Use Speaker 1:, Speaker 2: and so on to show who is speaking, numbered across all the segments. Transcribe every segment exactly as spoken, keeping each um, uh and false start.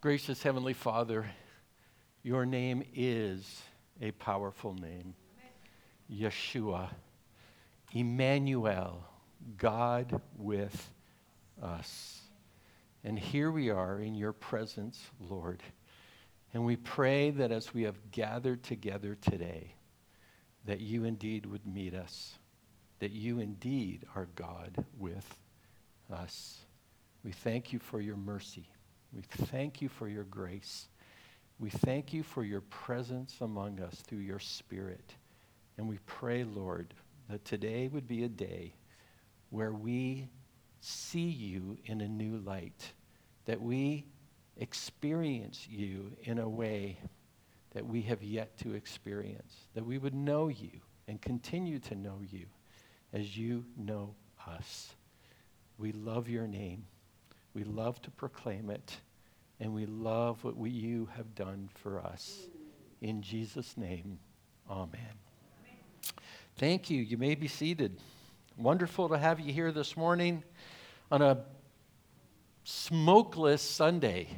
Speaker 1: Gracious Heavenly Father, your name is a powerful name. Yeshua, Emmanuel, God with us. And here we are in your presence, Lord. And we pray that as we have gathered together today, that you indeed would meet us, that you indeed are God with us. We thank you for your mercy. We thank you for your grace. We thank you for your presence among us through your Spirit. And we pray, Lord, that today would be a day where we see you in a new light, that we experience you in a way that we have yet to experience, that we would know you and continue to know you as you know us. We love your name. We love to proclaim it, and we love what we, you have done for us. In Jesus' name, amen. Thank you. You may be seated. Wonderful to have you here this morning on a smokeless Sunday.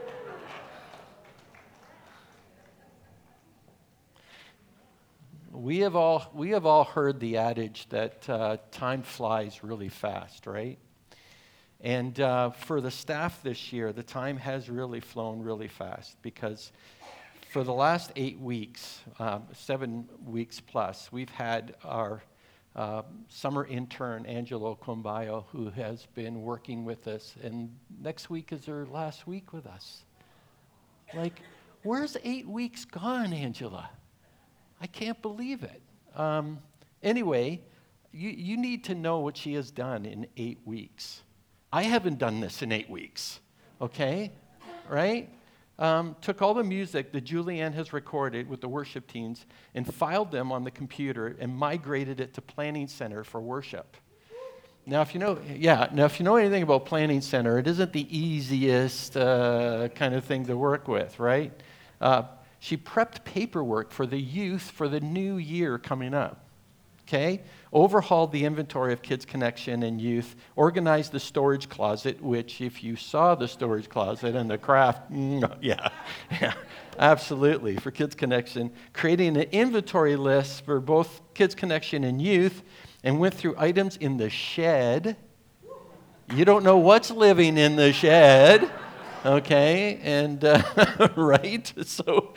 Speaker 1: We have all we have all heard the adage that uh, time flies really fast, right? And uh, for the staff this year, the time has really flown really fast because for the last eight weeks, um, seven weeks plus, we've had our uh, summer intern, Angelo Combayo, who has been working with us. And next week is her last week with us. Like, where's eight weeks gone, Angela? I can't believe it. Um, anyway, you, you need to know what she has done in eight weeks. I haven't done this in eight weeks, okay? Right? Um, took all the music that Julianne has recorded with the worship teams and filed them on the computer and migrated it to Planning Center for worship. Now, if you know, yeah, now if you know anything about Planning Center, it isn't the easiest uh, kind of thing to work with, right? Uh, she prepped paperwork for the youth for the new year coming up. Okay, overhauled the inventory of Kids Connection and youth, organized the storage closet, which if you saw the storage closet and the craft, mm, yeah, yeah, absolutely, for Kids Connection, creating an inventory list for both Kids Connection and youth, and went through items in the shed. You don't know what's living in the shed, okay, and uh, right, so...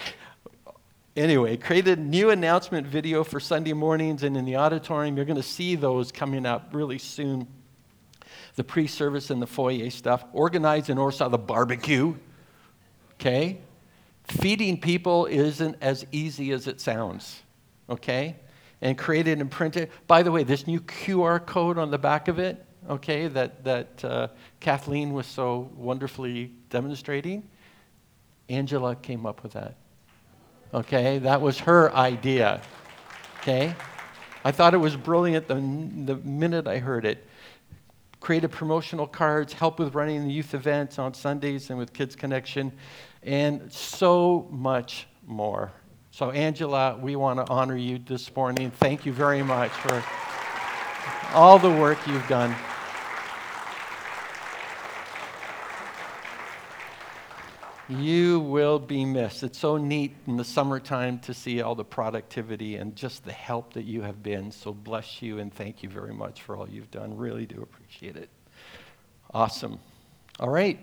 Speaker 1: Anyway, created a new announcement video for Sunday mornings and in the auditorium. You're going to see those coming up really soon. The pre-service and the foyer stuff. Organized and oversaw the barbecue. Okay? Feeding people isn't as easy as it sounds. Okay? And created and printed. By the way, this new Q R code on the back of it, okay, that, that uh, Kathleen was so wonderfully demonstrating, Angela came up with that. Okay, that was her idea. Okay, I thought it was brilliant the, the minute I heard it. Created promotional cards, help with running the youth events on Sundays and with Kids Connection, and so much more. So Angela, we want to honor you this morning. Thank you very much for all the work you've done. You will be missed. It's so neat in the summertime to see all the productivity and just the help that you have been. So bless you and thank you very much for all you've done. Really do appreciate it. Awesome. All right.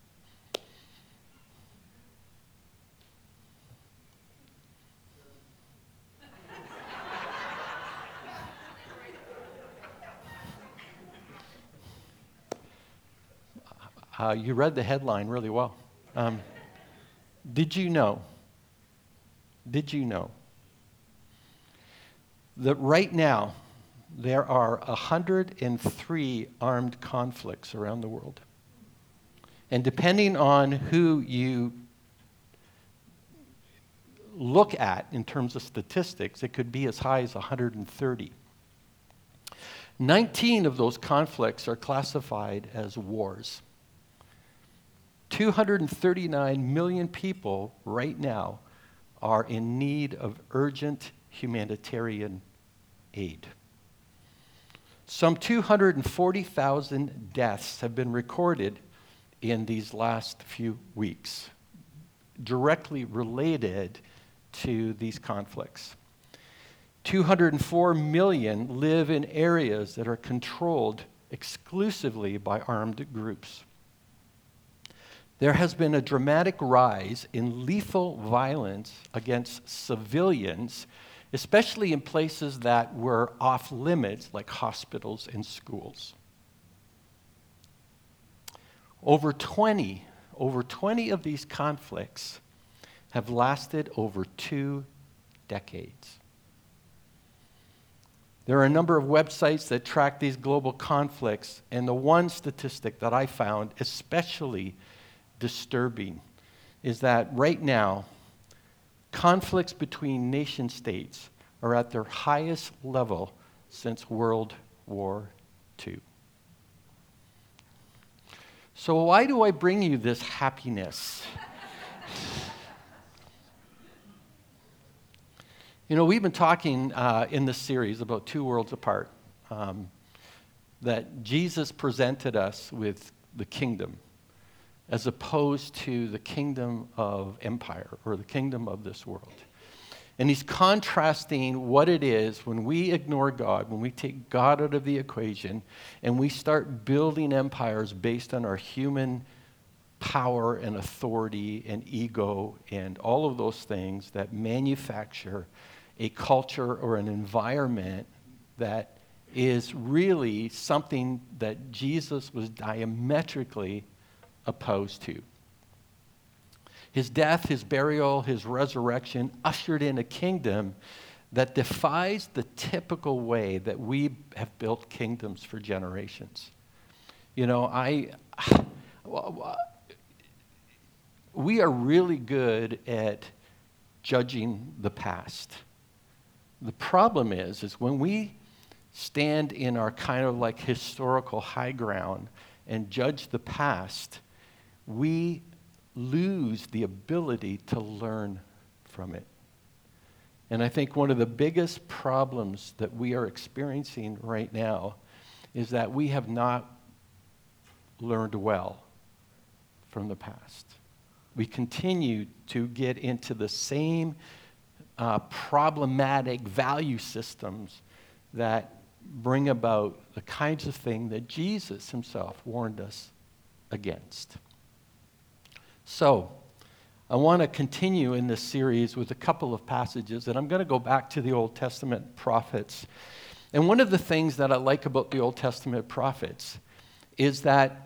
Speaker 1: Uh, you read the headline really well. Um, did you know, did you know that right now there are one hundred three armed conflicts around the world? And depending on who you look at in terms of statistics, it could be as high as one hundred thirty. nineteen of those conflicts are classified as wars. two hundred thirty-nine million people right now are in need of urgent humanitarian aid. Some two hundred forty thousand deaths have been recorded in these last few weeks directly related to these conflicts. two hundred four million live in areas that are controlled exclusively by armed groups. There has been a dramatic rise in lethal violence against civilians, especially in places that were off limits, like hospitals and schools. Over twenty, over twenty of these conflicts have lasted over two decades. There are a number of websites that track these global conflicts, and the one statistic that I found especially disturbing is that right now, conflicts between nation states are at their highest level since World War Two. So why do I bring you this happiness? You know, we've been talking uh, in this series about two worlds apart, um, that Jesus presented us with the kingdom as opposed to the kingdom of empire or the kingdom of this world. And he's contrasting what it is when we ignore God, when we take God out of the equation, and we start building empires based on our human power and authority and ego and all of those things that manufacture a culture or an environment that is really something that Jesus was diametrically opposed to. His death, his burial, his resurrection ushered in a kingdom that defies the typical way that we have built kingdoms for generations. You know, I, we are really good at judging the past. The problem is, is when we stand in our kind of like historical high ground and judge the past, we lose the ability to learn from it. And I think one of the biggest problems that we are experiencing right now is that we have not learned well from the past. We continue to get into the same uh, problematic value systems that bring about the kinds of thing that Jesus himself warned us against. So, I want to continue in this series with a couple of passages, and I'm going to go back to the Old Testament prophets. And one of the things that I like about the Old Testament prophets is that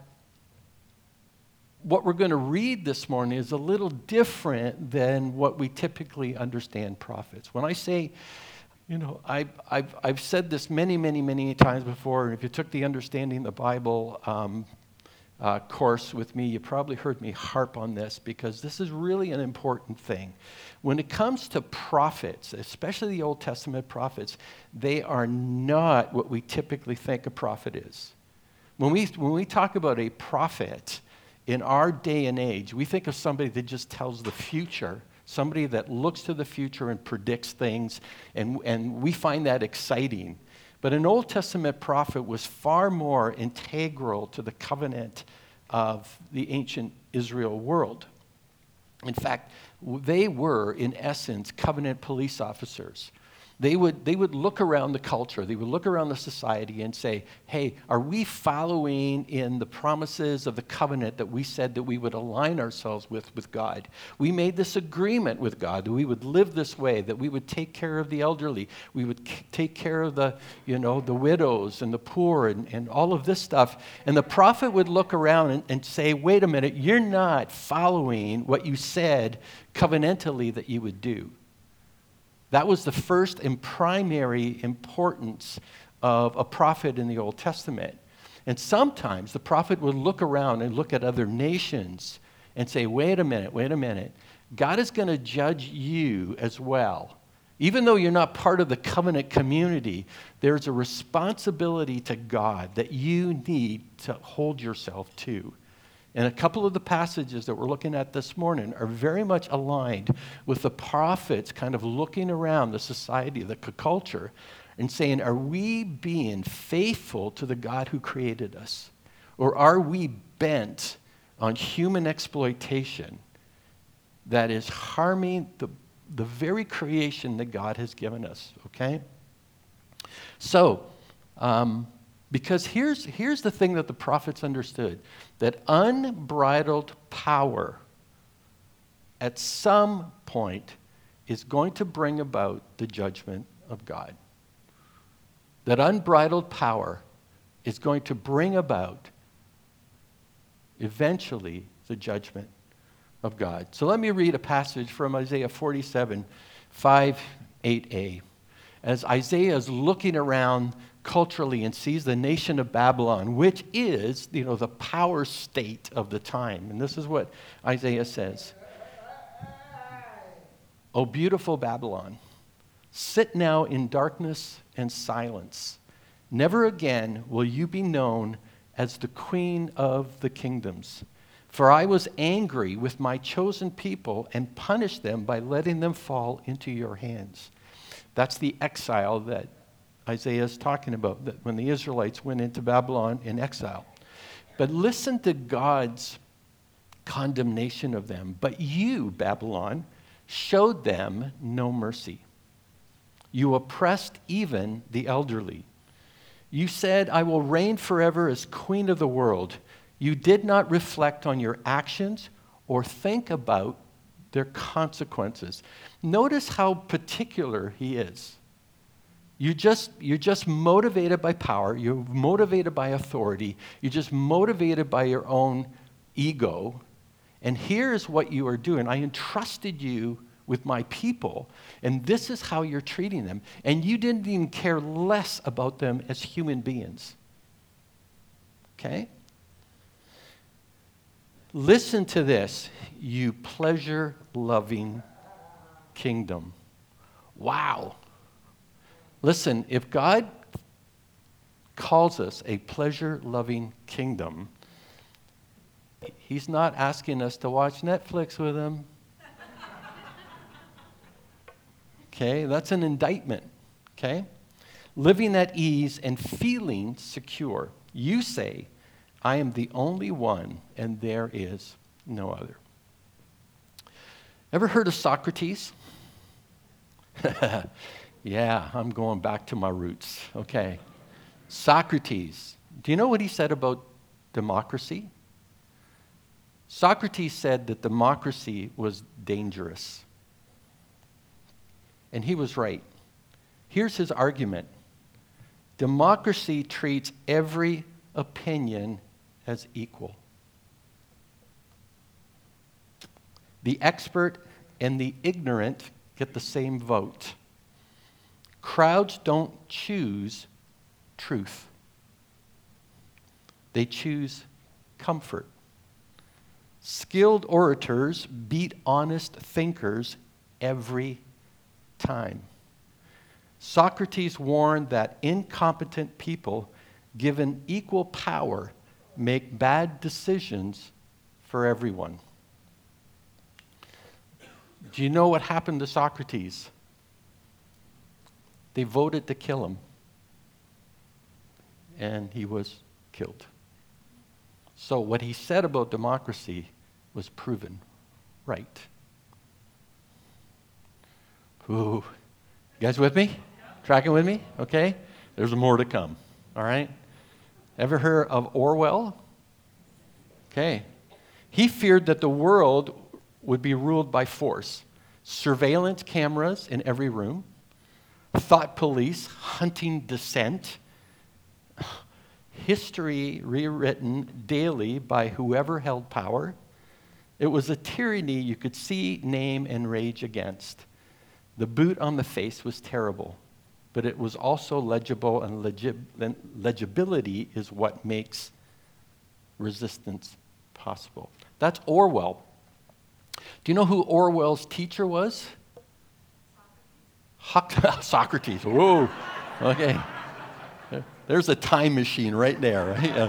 Speaker 1: what we're going to read this morning is a little different than what we typically understand prophets. When I say, you know, I've, I've, I've said this many, many, many times before, and if you took the Understanding the Bible um, uh, course with me, you probably heard me harp on this because this is really an important thing. When it comes to prophets, especially the Old Testament prophets, they are not what we typically think a prophet is. When we, when we talk about a prophet, in our day and age, we think of somebody that just tells the future, somebody that looks to the future and predicts things, and, and we find that exciting. But an Old Testament prophet was far more integral to the covenant of the ancient Israel world. In fact, they were, in essence, covenant police officers. They would, they would look around the culture, they would look around the society and say, hey, are we following in the promises of the covenant that we said that we would align ourselves with with God? We made this agreement with God that we would live this way, that we would take care of the elderly, we would c- take care of the, you know, the widows and the poor and, and all of this stuff. And the prophet would look around and, and say, wait a minute, you're not following what you said covenantally that you would do. That was the first and primary importance of a prophet in the Old Testament. And sometimes the prophet would look around and look at other nations and say, wait a minute, wait a minute. God is going to judge you as well. Even though you're not part of the covenant community, there's a responsibility to God that you need to hold yourself to. And a couple of the passages that we're looking at this morning are very much aligned with the prophets kind of looking around the society, the culture, and saying, are we being faithful to the God who created us? Or are we bent on human exploitation that is harming the, the very creation that God has given us, okay? So, um, because here's, here's the thing that the prophets understood, that unbridled power at some point is going to bring about the judgment of God. That unbridled power is going to bring about eventually the judgment of God. So let me read a passage from Isaiah forty-seven, five, eight a. As Isaiah is looking around culturally and sees the nation of Babylon, which is, you know, the power state of the time. And this is what Isaiah says. O beautiful Babylon, sit now in darkness and silence. Never again will you be known as the queen of the kingdoms. For I was angry with my chosen people and punished them by letting them fall into your hands. That's the exile that Isaiah is talking about, that when the Israelites went into Babylon in exile. But listen to God's condemnation of them. But you, Babylon, showed them no mercy. You oppressed even the elderly. You said, I will reign forever as queen of the world. You did not reflect on your actions or think about their consequences. Notice how particular he is. You just, you're just motivated by power. You're motivated by authority. You're just motivated by your own ego. And here's what you are doing. I entrusted you with my people, and this is how you're treating them. And you didn't even care less about them as human beings. Okay? Listen to this, you pleasure-loving kingdom. Wow. Listen, if God calls us a pleasure-loving kingdom, he's not asking us to watch Netflix with him. Okay, that's an indictment, okay? Living at ease and feeling secure. You say, I am the only one, and there is no other. Ever heard of Socrates? Yeah, I'm going back to my roots. Okay. Socrates. Do you know what he said about democracy? Socrates said that democracy was dangerous. And he was right. Here's his argument. Democracy treats every opinion as equal. The expert and the ignorant get the same vote. Crowds don't choose truth. They choose comfort. Skilled orators beat honest thinkers every time. Socrates warned that incompetent people given equal power make bad decisions for everyone. Do you know what happened to Socrates? They voted to kill him, and he was killed. So what he said about democracy was proven right. Ooh. You guys with me? Tracking with me? Okay. There's more to come. All right. Ever heard of Orwell? Okay. He feared that the world would be ruled by force. Surveillance cameras in every room. Thought police hunting dissent. History rewritten daily by whoever held power. It was a tyranny you could see, name, and rage against. The boot on the face was terrible, but it was also legible, and legib- legibility is what makes resistance possible. That's Orwell. Do you know who Orwell's teacher was? Socrates. Socrates. Whoa. Okay. There's a time machine right there, right? Yeah.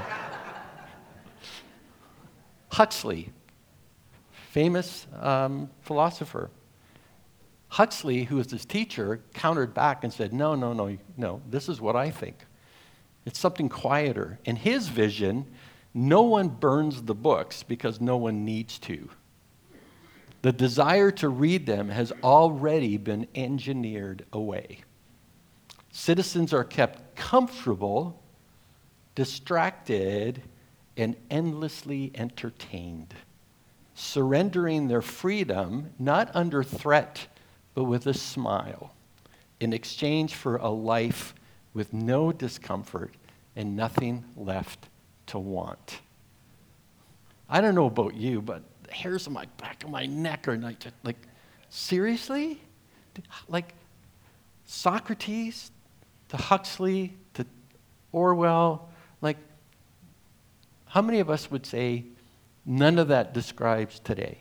Speaker 1: Huxley, famous um, philosopher. Huxley, who was his teacher, countered back and said, no, no, no, no, this is what I think. It's something quieter. In his vision, no one burns the books because no one needs to. The desire to read them has already been engineered away. Citizens are kept comfortable, distracted, and endlessly entertained, surrendering their freedom not under threat, but with a smile, in exchange for a life with no discomfort and nothing left to want. I don't know about you, but the hairs on my back of my neck are like, like seriously? Like Socrates to Huxley to Orwell, like how many of us would say none of that describes today?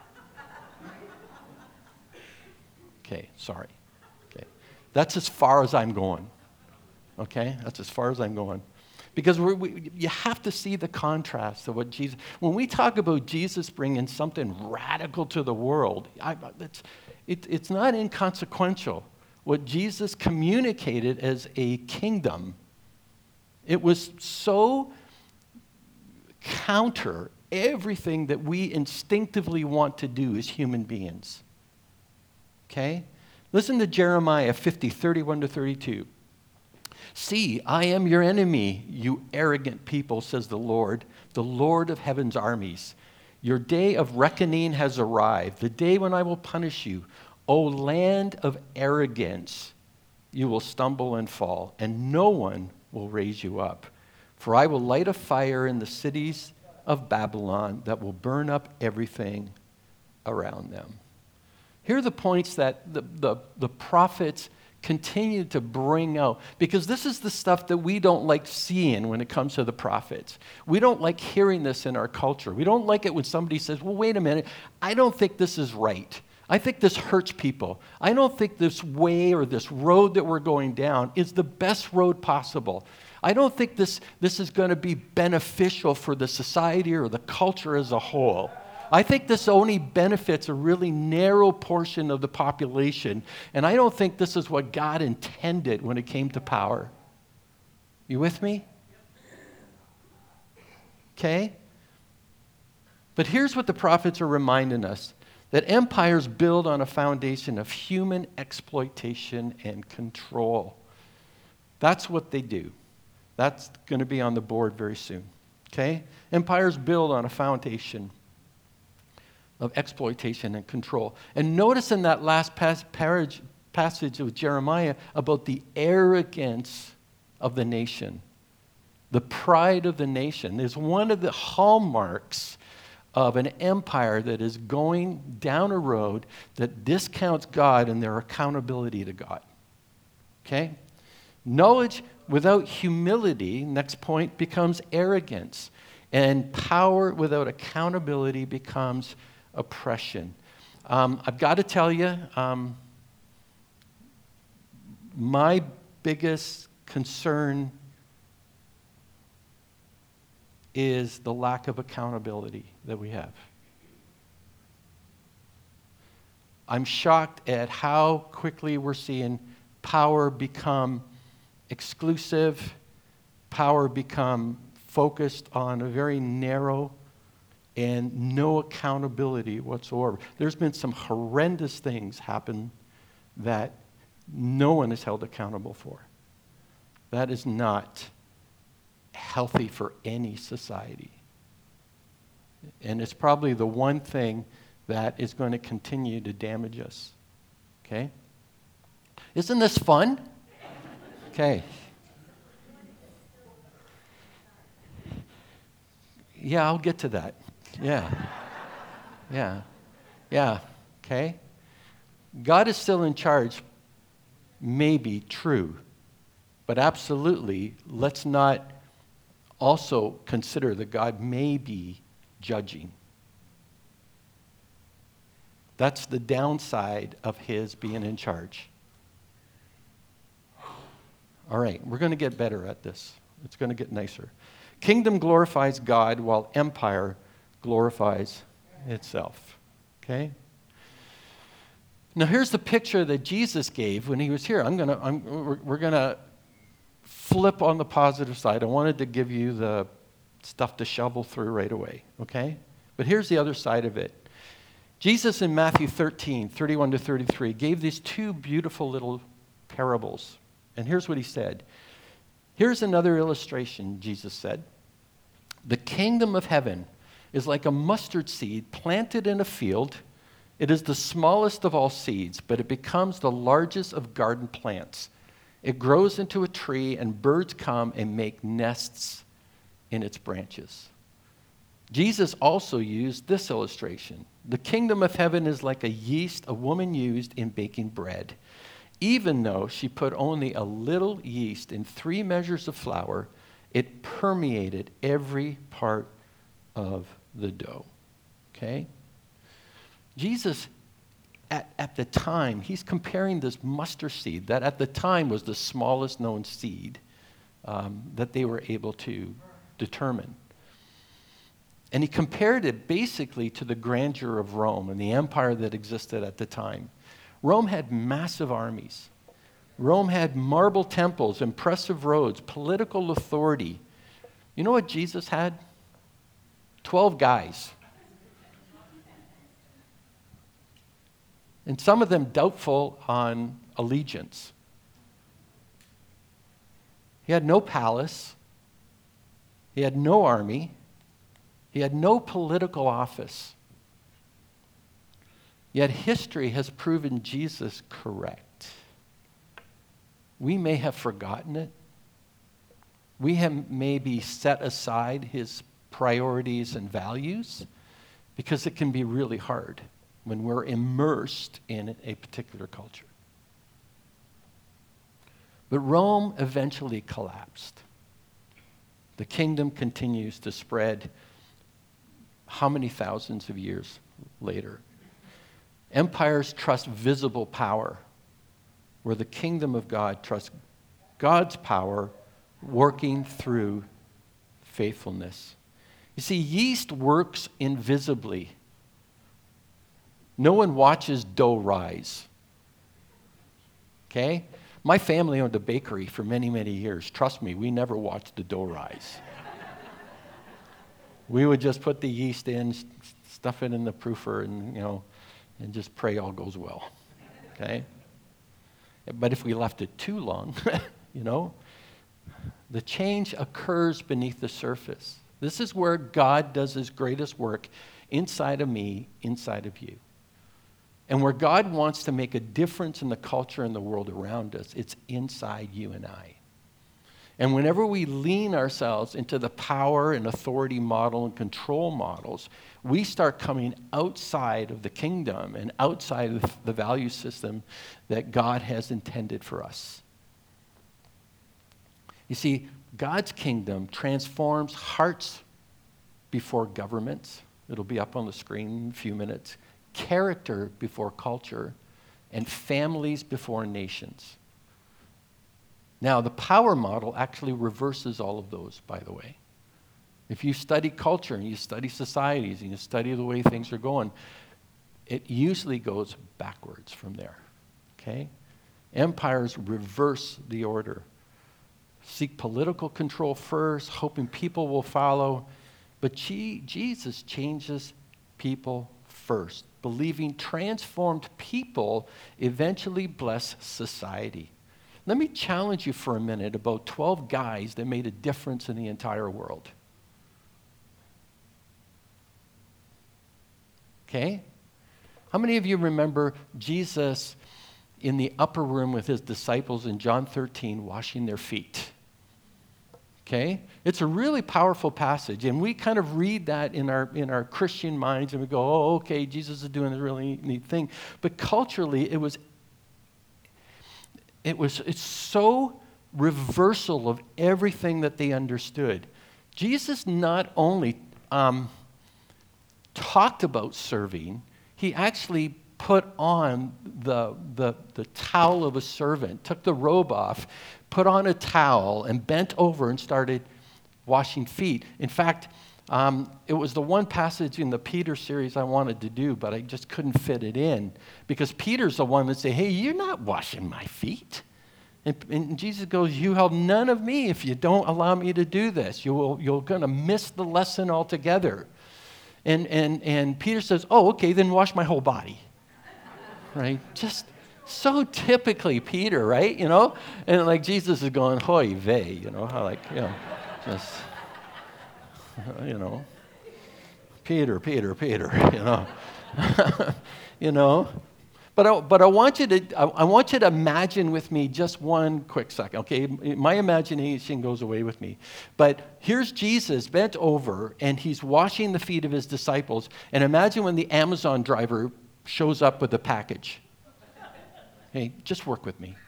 Speaker 1: Okay, sorry. Okay, that's as far as I'm going. Okay, that's as far as I'm going. Because we're, we, you have to see the contrast of what Jesus, when we talk about Jesus bringing something radical to the world, I, it's, it, it's not inconsequential. What Jesus communicated as a kingdom, it was so counter everything that we instinctively want to do as human beings. Okay? Listen to Jeremiah fifty, thirty-one to thirty-two. See, I am your enemy, you arrogant people, says the Lord, the Lord of heaven's armies. Your day of reckoning has arrived, the day when I will punish you. O land of arrogance, you will stumble and fall, and no one will raise you up. For I will light a fire in the cities of Babylon that will burn up everything around them. Here are the points that the, the, the prophets continue to bring out, because this is the stuff that we don't like seeing when it comes to the prophets. We don't like hearing this in our culture. We don't like it when somebody says, well, wait a minute, I don't think this is right. I think this hurts people. I don't think this way or this road that we're going down is the best road possible. I don't think this, this is going to be beneficial for the society or the culture as a whole. I think this only benefits a really narrow portion of the population, and I don't think this is what God intended when it came to power. You with me? Okay? But here's what the prophets are reminding us, that empires build on a foundation of human exploitation and control. That's what they do. That's going to be on the board very soon. Okay? Empires build on a foundation of exploitation and control. And notice in that last pas- parage, passage of Jeremiah about the arrogance of the nation, the pride of the nation is one of the hallmarks of an empire that is going down a road that discounts God and their accountability to God. Okay? Knowledge without humility, next point, becomes arrogance. And power without accountability becomes oppression. Um, I've got to tell you, um, my biggest concern is the lack of accountability that we have. I'm shocked at how quickly we're seeing power become exclusive, power become focused on a very narrow and no accountability whatsoever. There's been some horrendous things happen that no one is held accountable for. That is not healthy for any society. And it's probably the one thing that is going to continue to damage us. Okay? Isn't this fun? Okay. Yeah, I'll get to that. Yeah. Yeah. Yeah. Okay? God is still in charge. Maybe true. But absolutely, let's not also consider that God may be judging. That's the downside of his being in charge. All right, we're going to get better at this. It's going to get nicer. Kingdom glorifies God while empire glorifies itself. Okay? Now here's the picture that Jesus gave when he was here. I'm gonna, I'm, we're, we're gonna flip on the positive side. I wanted to give you the stuff to shovel through right away. Okay? But here's the other side of it. Jesus in Matthew thirteen, thirty-one to thirty-three, gave these two beautiful little parables. And here's what he said. Here's another illustration, Jesus said. The kingdom of heaven is like a mustard seed planted in a field. It is the smallest of all seeds, but it becomes the largest of garden plants. It grows into a tree, and birds come and make nests in its branches. Jesus also used this illustration. The kingdom of heaven is like a yeast a woman used in baking bread. Even though she put only a little yeast in three measures of flour, it permeated every part of the dough. Okay? Jesus, at, at the time, he's comparing this mustard seed that at the time was the smallest known seed um, that they were able to determine. And he compared it basically to the grandeur of Rome and the empire that existed at the time. Rome had massive armies. Rome had marble temples, impressive roads, political authority. You know what Jesus had? Twelve guys. And some of them doubtful on allegiance. He had no palace. He had no army. He had no political office. Yet history has proven Jesus correct. We may have forgotten it. We have maybe set aside his priorities and values because it can be really hard when we're immersed in a particular culture. But Rome eventually collapsed. The kingdom continues to spread how many thousands of years later? Empires trust visible power, where the kingdom of God trusts God's power working through faithfulness. You see, yeast works invisibly. No one watches dough rise. Okay? My family owned a bakery for many, many years. Trust me, we never watched the dough rise. We would just put the yeast in, stuff it in the proofer, and, you know, and just pray all goes well. Okay? But if we left it too long, you know, the change occurs beneath the surface. This is where God does his greatest work inside of me, inside of you. And where God wants to make a difference in the culture and the world around us, it's inside you and I. And whenever we lean ourselves into the power and authority model and control models, we start coming outside of the kingdom and outside of the value system that God has intended for us. You see, God's kingdom transforms hearts before governments. It'll be up on the screen in a few minutes. Character before culture, and families before nations. Now, the power model actually reverses all of those, by the way. If you study culture and you study societies and you study the way things are going, it usually goes backwards from there, okay? Empires reverse the order. Seek political control first, hoping people will follow. But Jesus changes people first, believing transformed people eventually bless society. Let me challenge you for a minute about twelve guys that made a difference in the entire world. Okay? How many of you remember Jesus in the upper room with his disciples in John thirteen washing their feet? Okay? It's a really powerful passage, and we kind of read that in our in our Christian minds, and we go, oh, okay, Jesus is doing this really neat thing. But culturally, it was It was, it's so reversal of everything that they understood. Jesus not only um, talked about serving, he actually put on the, the, the towel of a servant, took the robe off, put on a towel, and bent over and started washing feet. In fact, um, it was the one passage in the Peter series I wanted to do, but I just couldn't fit it in, because Peter's the one that say, hey, you're not washing my feet. And, and Jesus goes, you have none of me if you don't allow me to do this. You will, you're going to miss the lesson altogether. And, and, and Peter says, oh, okay, then wash my whole body. Right? Just so typically Peter, right? You know? And like Jesus is going, hoy vey, you know, how like, you know, just, you know, Peter, Peter, Peter, you know. you know? But I, but I want you to I, I want you to imagine with me just one quick second, okay? My imagination goes away with me. But here's Jesus bent over, and he's washing the feet of his disciples. And imagine when the Amazon driver shows up with a package. Hey, just work with me.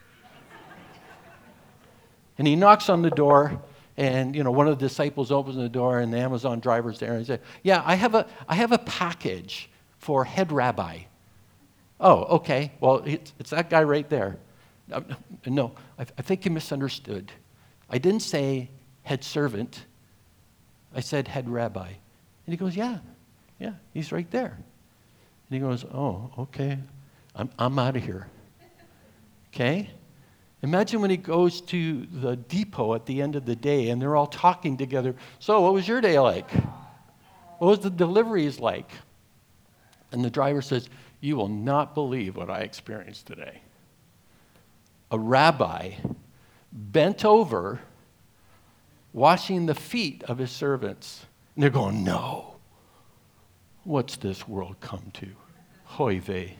Speaker 1: And he knocks on the door, and you know one of the disciples opens the door, and the Amazon driver's there, and he says, "Yeah, I have a I have a package for head rabbi." Oh, okay. Well, it's, it's that guy right there. Uh, no, I, I think you misunderstood. I didn't say head servant. I said head rabbi. And he goes, yeah, yeah, he's right there. And he goes, oh, okay. I'm, I'm out of here. Okay? Imagine when he goes to the depot at the end of the day and they're all talking together. So what was your day like? What was the deliveries like? And the driver says, you will not believe what I experienced today. A rabbi bent over, washing the feet of his servants. And they're going, no. What's this world come to? Hoy vey.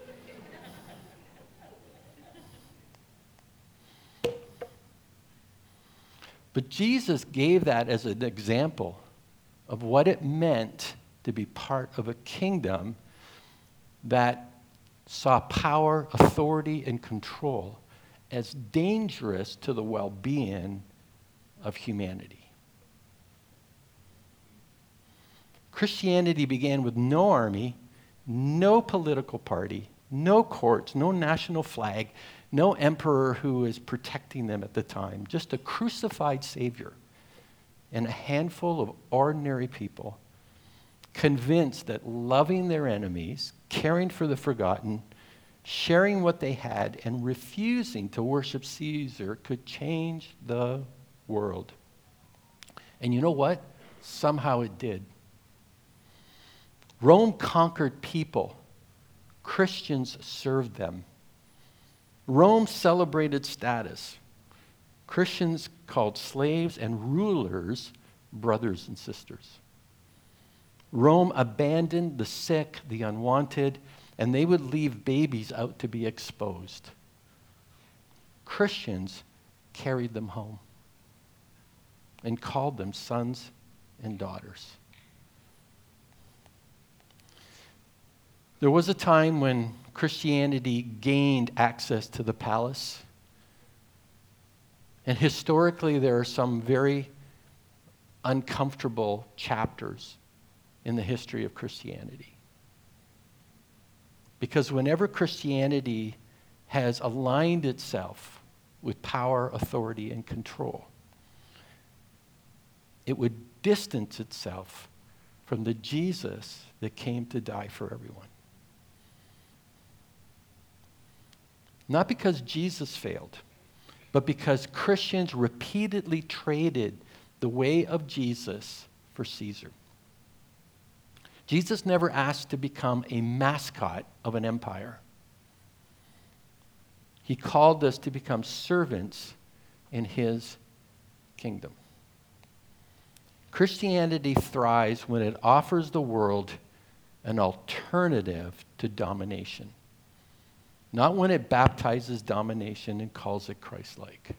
Speaker 1: But Jesus gave that as an example of what it meant to be part of a kingdom that saw power, authority, and control as dangerous to the well-being of humanity. Christianity began with no army, no political party, no courts, no national flag, no emperor who was protecting them at the time, just a crucified Savior and a handful of ordinary people convinced that loving their enemies, caring for the forgotten, sharing what they had, and refusing to worship Caesar could change the world. And you know what? Somehow it did. Rome conquered people. Christians served them. Rome celebrated status. Christians called slaves and rulers brothers and sisters. Rome abandoned the sick, the unwanted, and they would leave babies out to be exposed. Christians carried them home and called them sons and daughters. There was a time when Christianity gained access to the palace. And historically, there are some very uncomfortable chapters in the history of Christianity. Because whenever Christianity has aligned itself with power, authority, and control, it would distance itself from the Jesus that came to die for everyone. Not because Jesus failed, but because Christians repeatedly traded the way of Jesus for Caesar. Jesus never asked to become a mascot of an empire. He called us to become servants in his kingdom. Christianity thrives when it offers the world an alternative to domination, not when it baptizes domination and calls it Christ-like.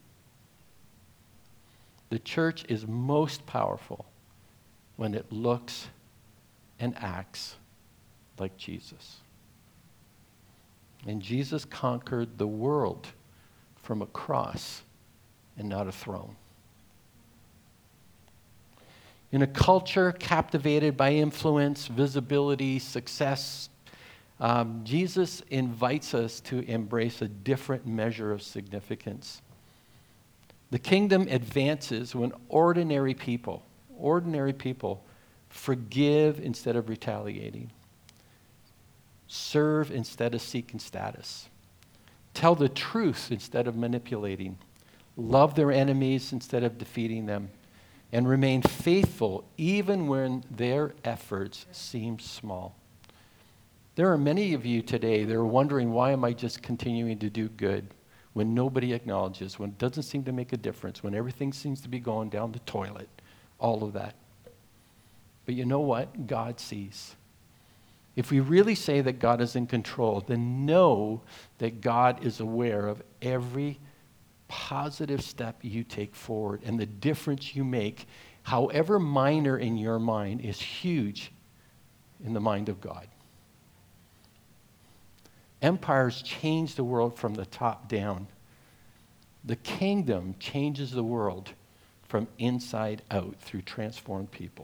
Speaker 1: The church is most powerful when it looks and acts like Jesus. And Jesus conquered the world from a cross and not a throne. In a culture captivated by influence, visibility, success, um, Jesus invites us to embrace a different measure of significance. The kingdom advances when ordinary people, ordinary people, forgive instead of retaliating, serve instead of seeking status, tell the truth instead of manipulating, love their enemies instead of defeating them, and remain faithful even when their efforts seem small. There are many of you today that are wondering, why am I just continuing to do good when nobody acknowledges, when it doesn't seem to make a difference, when everything seems to be going down the toilet, all of that. But you know what? God sees. If we really say that God is in control, then know that God is aware of every positive step you take forward, and the difference you make, however minor in your mind, is huge in the mind of God. Empires change the world from the top down. The kingdom changes the world from inside out through transformed people.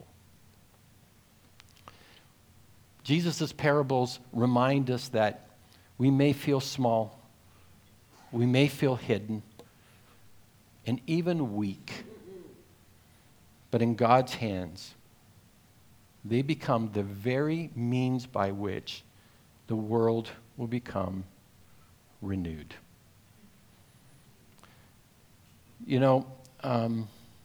Speaker 1: Jesus' parables remind us that we may feel small, we may feel hidden, and even weak. But in God's hands, they become the very means by which the world will become renewed. You know, um,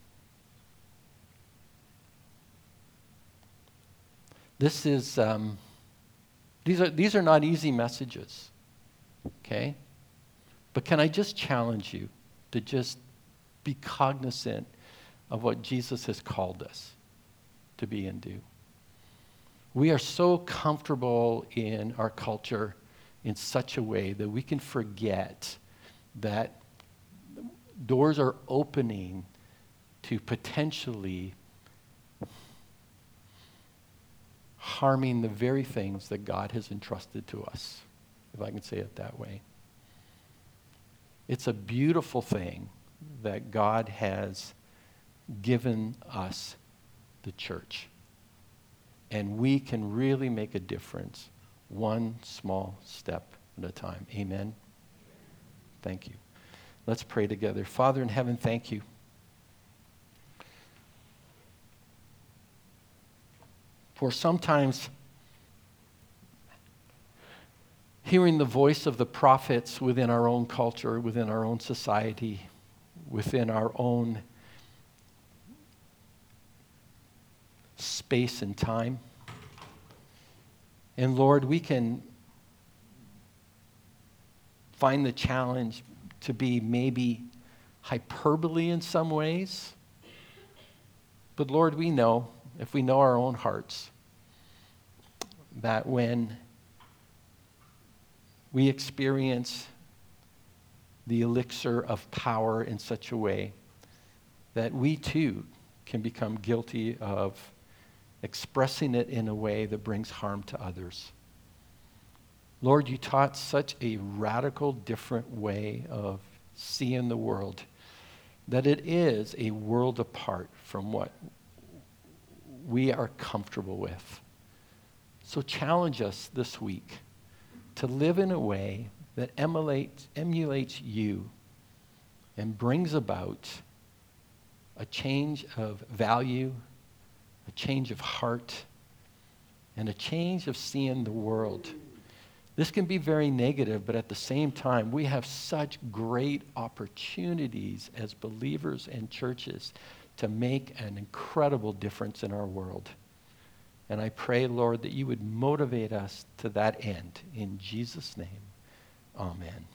Speaker 1: this is, um, these are, these are not easy messages, okay? But can I just challenge you to just be cognizant of what Jesus has called us to be and do? We are so comfortable in our culture in such a way that we can forget that doors are opening to potentially harming the very things that God has entrusted to us, if I can say it that way. It's a beautiful thing that God has given us the church. And we can really make a difference one small step at a time. Amen? Thank you. Let's pray together. Father in heaven, thank you. For sometimes hearing the voice of the prophets within our own culture, within our own society, within our own space and time. And Lord, we can find the challenge to be maybe hyperbole in some ways. But Lord, we know, if we know our own hearts, that when we experience the elixir of power in such a way that we too can become guilty of expressing it in a way that brings harm to others. Lord, you taught such a radical, different way of seeing the world that it is a world apart from what we are comfortable with. So challenge us this week to live in a way that emulates, emulates you and brings about a change of value, a change of heart, and a change of seeing the world. This can be very negative, but at the same time, we have such great opportunities as believers and churches to make an incredible difference in our world. And I pray, Lord, that you would motivate us to that end. In Jesus' name, amen.